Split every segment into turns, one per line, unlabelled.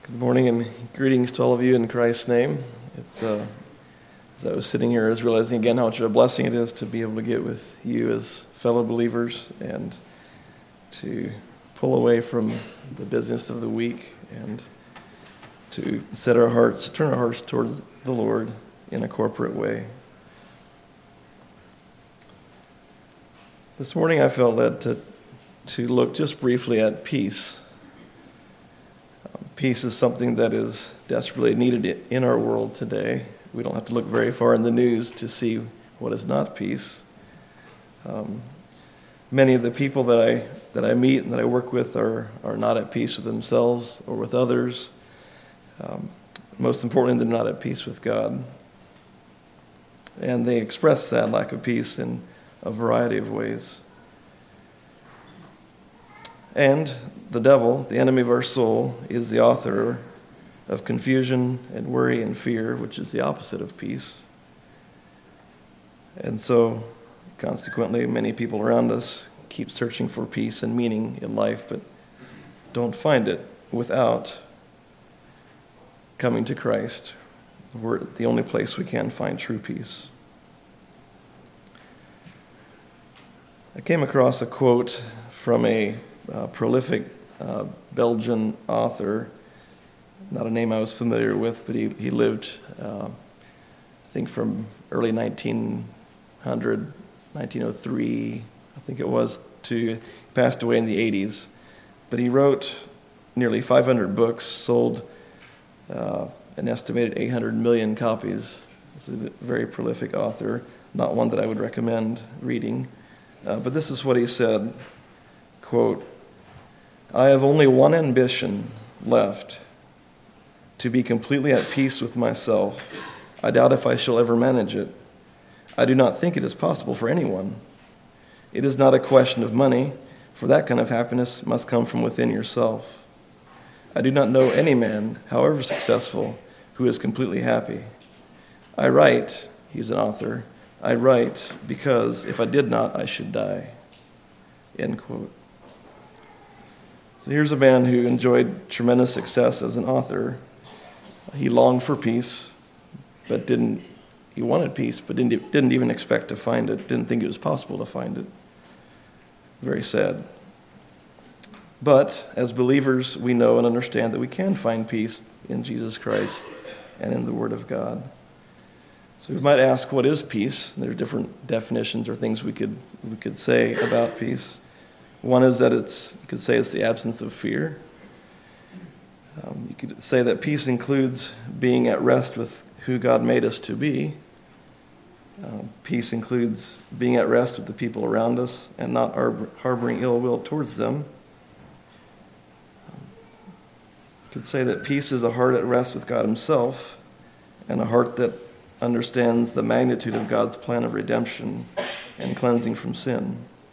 Good morning and greetings to all of you in Christ's name. As I was sitting here, I was realizing again how much of a blessing it is to be able to get with you as fellow believers and to pull away from the business of the week and to turn our hearts towards the Lord in a corporate way. This morning I felt led to look just briefly at peace. Peace is something that is desperately needed in our world today. We don't have to look very far in the news to see what is not peace. Many of the people that I meet and that I work with are not at peace with themselves or with others. Most importantly, they're not at peace with God. And they express that lack of peace in a variety of ways. And the devil, the enemy of our soul, is the author of confusion and worry and fear, which is the opposite of peace. And so, consequently, many people around us keep searching for peace and meaning in life, but don't find it without coming to Christ. We're the only place we can find true peace. I came across a quote from a prolific Belgian author, not a name I was familiar with, but he lived, I think, from early 1900, 1903, I think it was, he passed away in the 80s. But he wrote nearly 500 books, sold an estimated 800 million copies. This is a very prolific author, not one that I would recommend reading. But this is what he said, quote, "I have only one ambition left, to be completely at peace with myself. I doubt if I shall ever manage it. I do not think it is possible for anyone. It is not a question of money, for that kind of happiness must come from within yourself. I do not know any man, however successful, who is completely happy. I write," he's an author, "I write because if I did not, I should die." End quote. So here's a man who enjoyed tremendous success as an author. He longed for peace, but he wanted peace, but didn't even expect to find it, didn't think it was possible to find it. Very sad. But as believers, we know and understand that we can find peace in Jesus Christ and in the Word of God. So we might ask, what is peace? There's different definitions or things we could say about peace. One is that you could say it's the absence of fear. You could say that peace includes being at rest with who God made us to be. Peace includes being at rest with the people around us and not harboring ill will towards them. You could say that peace is a heart at rest with God himself and a heart that understands the magnitude of God's plan of redemption and cleansing from sin.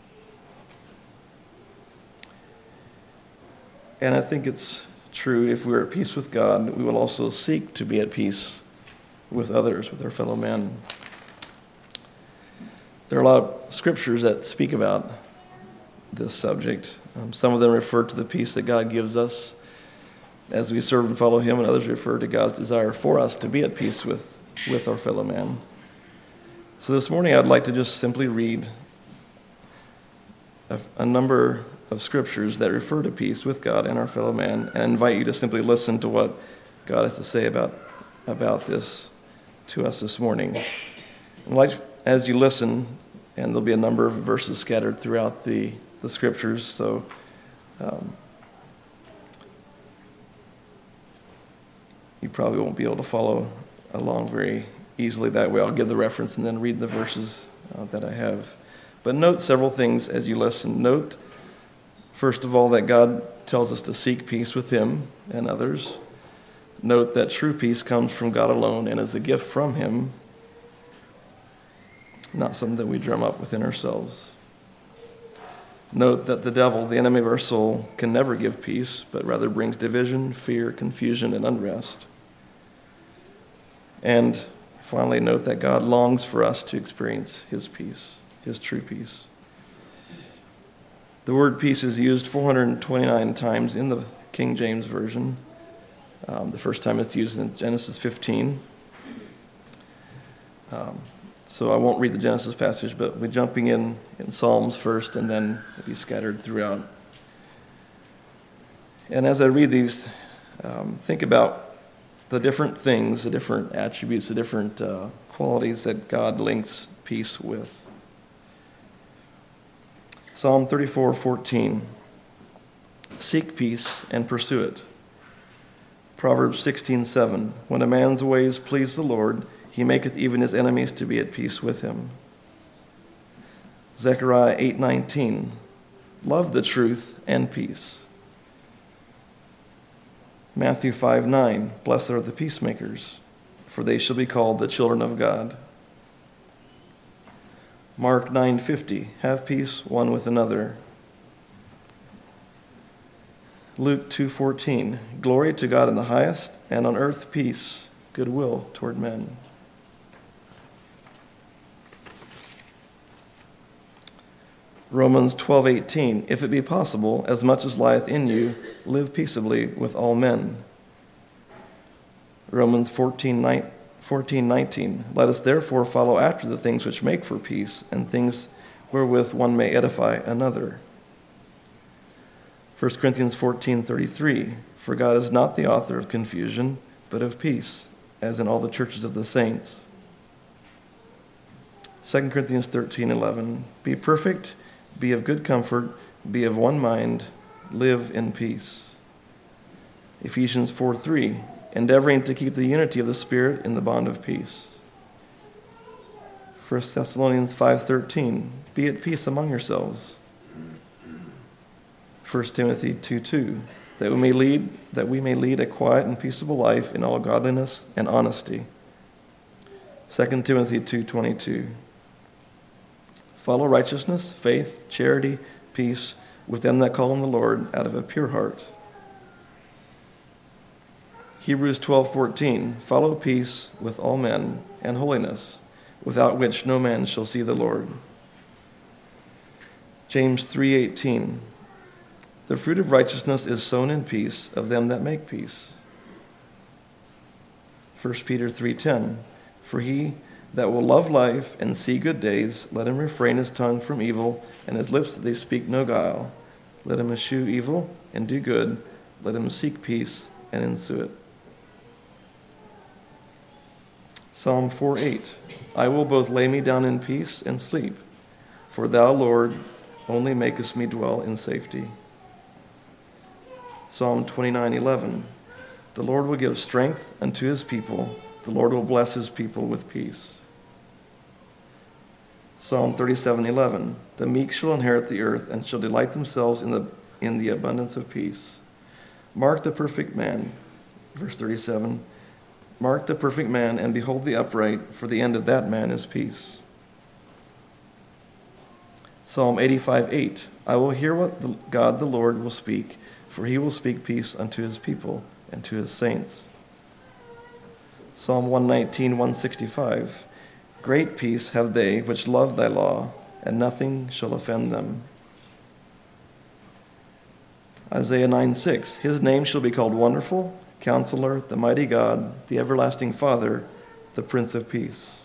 And I think it's true, if we're at peace with God, we will also seek to be at peace with others, with our fellow men. There are a lot of scriptures that speak about this subject. Some of them refer to the peace that God gives us as we serve and follow him, and others refer to God's desire for us to be at peace with our fellow man. So this morning I'd like to just simply read a number of scriptures that refer to peace with God and our fellow man, and invite you to simply listen to what God has to say about this to us this morning. And as you listen, and there'll be a number of verses scattered throughout the scriptures, so you probably won't be able to follow along very easily that way. I'll give the reference and then read the verses that I have. But note several things as you listen. Note, first of all, that God tells us to seek peace with him and others. Note that true peace comes from God alone and is a gift from him, not something that we drum up within ourselves. Note that the devil, the enemy of our soul, can never give peace, but rather brings division, fear, confusion, and unrest. And finally, note that God longs for us to experience his peace, his true peace. The word peace is used 429 times in the King James Version. The first time it's used in Genesis 15. So I won't read the Genesis passage, but we're jumping in Psalms first, and then it'll be scattered throughout. And as I read these, think about the different things, the different attributes, the different qualities that God links peace with. Psalm 34:14. Seek peace and pursue it. Proverbs 16:7. When a man's ways please the Lord, he maketh even his enemies to be at peace with him. Zechariah 8:19. Love the truth and peace. Matthew 5:9. Blessed are the peacemakers, for they shall be called the children of God. Mark 9:50. Have peace one with another. Luke 2:14. Glory to God in the highest, and on earth peace, goodwill toward men. Romans 12:18. If it be possible, as much as lieth in you, live peaceably with all men. Romans 14:19. Let us therefore follow after the things which make for peace, and things wherewith one may edify another. 1 Corinthians 14:33. For God is not the author of confusion, but of peace, as in all the churches of the saints. 2 Corinthians 13:11. Be perfect, be of good comfort, be of one mind, live in peace. Ephesians 4:3. Endeavoring to keep the unity of the Spirit in the bond of peace. 1 Thessalonians 5:13. Be at peace among yourselves. 1 Timothy 2:2. That we may lead a quiet and peaceable life in all godliness and honesty. 2 Timothy 2:22. Follow righteousness, faith, charity, peace with them that call on the Lord out of a pure heart. Hebrews 12:14. Follow peace with all men and holiness, without which no man shall see the Lord. James 3:18. The fruit of righteousness is sown in peace of them that make peace. 1 Peter 3:10. For he that will love life and see good days, let him refrain his tongue from evil, and his lips that they speak no guile. Let him eschew evil and do good. Let him seek peace and ensue it. Psalm 4:8. I will both lay me down in peace and sleep, for thou, Lord, only makest me dwell in safety. Psalm 29:11. The Lord will give strength unto his people. The Lord will bless his people with peace. Psalm 37:11. The meek shall inherit the earth and shall delight themselves in the abundance of peace. Mark the perfect man. Verse 37. Mark the perfect man and behold the upright, for the end of that man is peace. Psalm 85:8. I will hear what God the Lord will speak, for he will speak peace unto his people and to his saints. Psalm 119:165. Great peace have they which love thy law, and nothing shall offend them. Isaiah 9:6. His name shall be called Wonderful, Counselor, the Mighty God, the Everlasting Father, the Prince of Peace.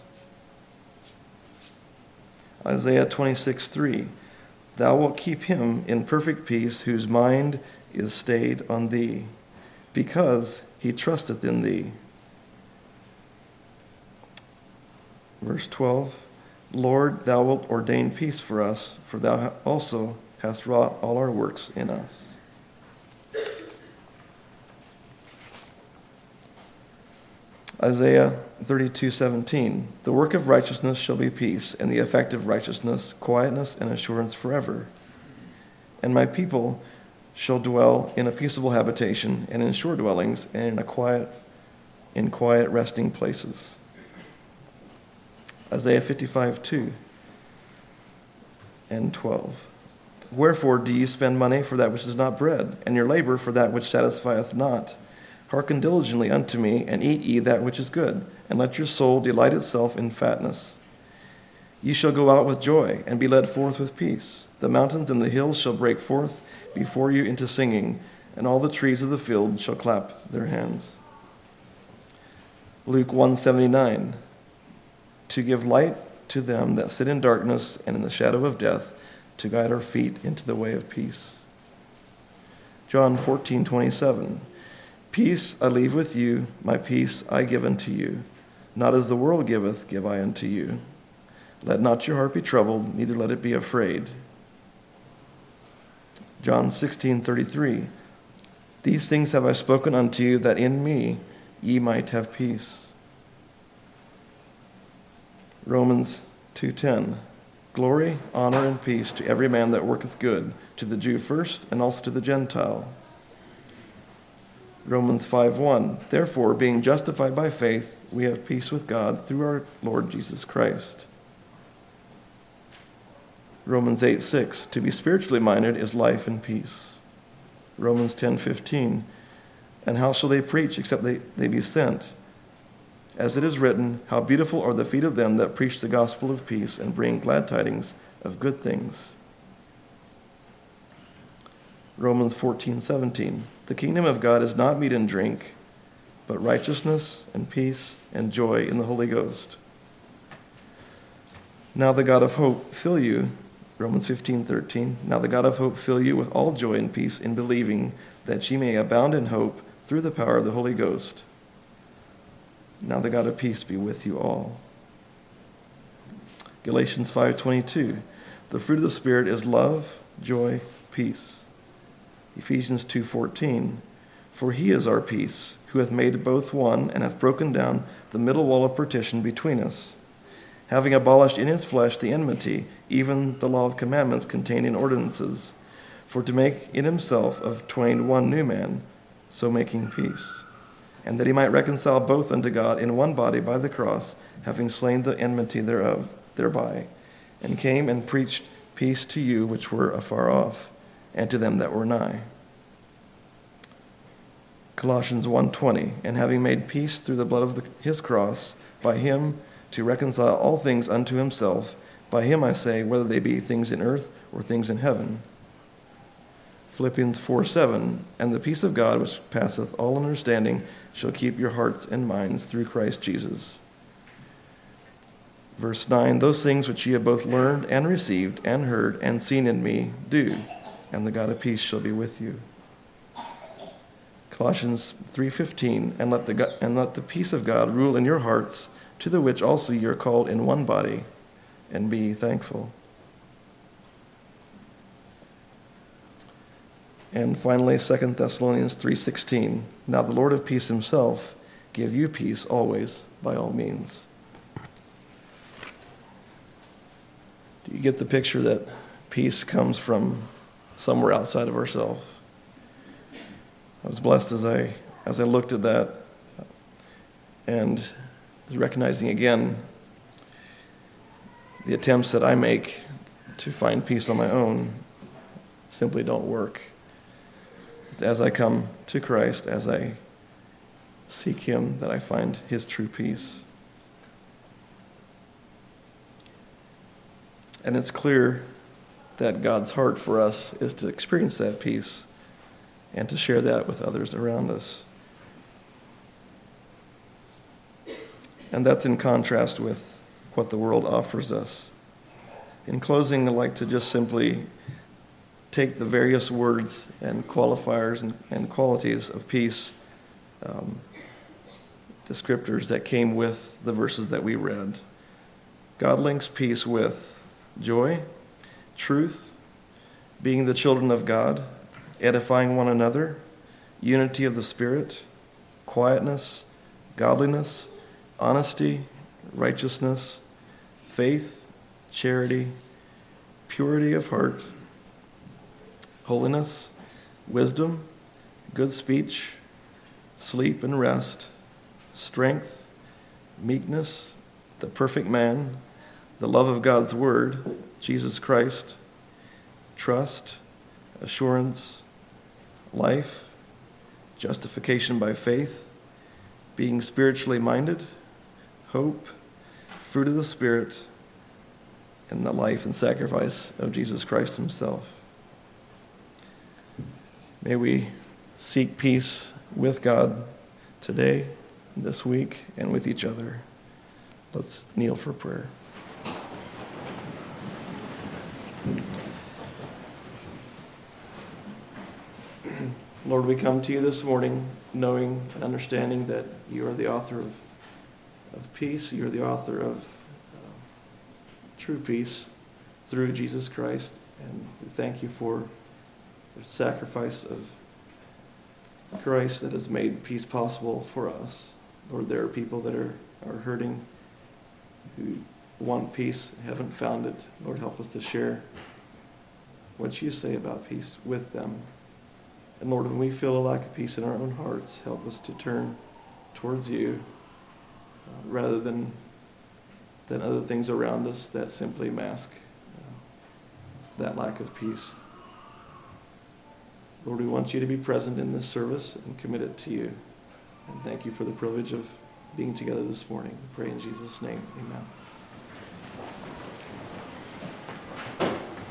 Isaiah 26:3. Thou wilt keep him in perfect peace, whose mind is stayed on thee, because he trusteth in thee. Verse 12. Lord, thou wilt ordain peace for us, for thou also hast wrought all our works in us. Isaiah 32:17. The work of righteousness shall be peace, and the effect of righteousness, quietness and assurance forever. And my people shall dwell in a peaceable habitation, and in sure dwellings, and in quiet resting places. Isaiah 55:2 and 12. Wherefore do ye spend money for that which is not bread, and your labor for that which satisfieth not? Hearken diligently unto me, and eat ye that which is good, and let your soul delight itself in fatness. Ye shall go out with joy, and be led forth with peace. The mountains and the hills shall break forth before you into singing. and all the trees of the field shall clap their hands. Luke 1:79, to give light to them that sit in darkness and in the shadow of death, to guide our feet into the way of peace. John 14:27, peace I leave with you, my peace I give unto you. Not as the world giveth, give I unto you. Let not your heart be troubled, neither let it be afraid. John 16:33, these things have I spoken unto you, that in me ye might have peace. Romans 2:10, glory, honor, and peace to every man that worketh good, to the Jew first, and also to the Gentile. Romans 5:1, therefore, being justified by faith, we have peace with God through our Lord Jesus Christ. Romans 8:6, to be spiritually minded is life and peace. Romans 10:15, and how shall they preach except they be sent? As it is written, how beautiful are the feet of them that preach the gospel of peace and bring glad tidings of good things. Romans 14:17, the kingdom of God is not meat and drink, but righteousness and peace and joy in the Holy Ghost. Now the God of hope fill you, Romans 15:13, now the God of hope fill you with all joy and peace in believing, that ye may abound in hope through the power of the Holy Ghost. Now the God of peace be with you all. Galatians 5:22, the fruit of the Spirit is love, joy, peace. Ephesians 2:14, for he is our peace, who hath made both one, and hath broken down the middle wall of partition between us, having abolished in his flesh the enmity, even the law of commandments contained in ordinances, for to make in himself of twain one new man, so making peace, and that he might reconcile both unto God in one body by the cross, having slain the enmity thereof thereby, and came and preached peace to you which were afar off, and to them that were nigh. Colossians 1:20, and having made peace through the blood of his cross, by him to reconcile all things unto himself, by him I say, whether they be things in earth or things in heaven. Philippians 4:7, and the peace of God which passeth all understanding shall keep your hearts and minds through Christ Jesus. Verse 9, those things which ye have both learned and received and heard and seen in me, do, and the God of peace shall be with you. Colossians 3:15, and let the peace of God rule in your hearts, to the which also ye are called in one body, and be ye thankful. And finally, 2 Thessalonians 3:16, now the Lord of peace himself give you peace always by all means. Do you get the picture that peace comes from somewhere outside of ourselves? I was blessed as I looked at that and was recognizing again the attempts that I make to find peace on my own simply don't work. It's as I come to Christ, as I seek him, that I find his true peace. And it's clear that God's heart for us is to experience that peace and to share that with others around us. And that's in contrast with what the world offers us. In closing, I'd like to just simply take the various words and qualifiers and qualities of peace, descriptors that came with the verses that we read. God links peace with joy, truth, being the children of God, edifying one another, unity of the Spirit, quietness, godliness, honesty, righteousness, faith, charity, purity of heart, holiness, wisdom, good speech, sleep and rest, strength, meekness, the perfect man, the love of God's word, Jesus Christ, trust, assurance, life, justification by faith, being spiritually minded, hope, fruit of the Spirit, and the life and sacrifice of Jesus Christ himself. May we seek peace with God today, this week, and with each other. Let's kneel for prayer. Lord, we come to you this morning knowing and understanding that you are the author of peace. You are the author of true peace through Jesus Christ. And we thank you for the sacrifice of Christ that has made peace possible for us. Lord, there are people that are hurting, who want peace, haven't found it. Lord, help us to share what you say about peace with them. And Lord, when we feel a lack of peace in our own hearts, help us to turn towards you rather than other things around us that simply mask that lack of peace. Lord, we want you to be present in this service and commit it to you. And thank you for the privilege of being together this morning. We pray in Jesus' name. Amen.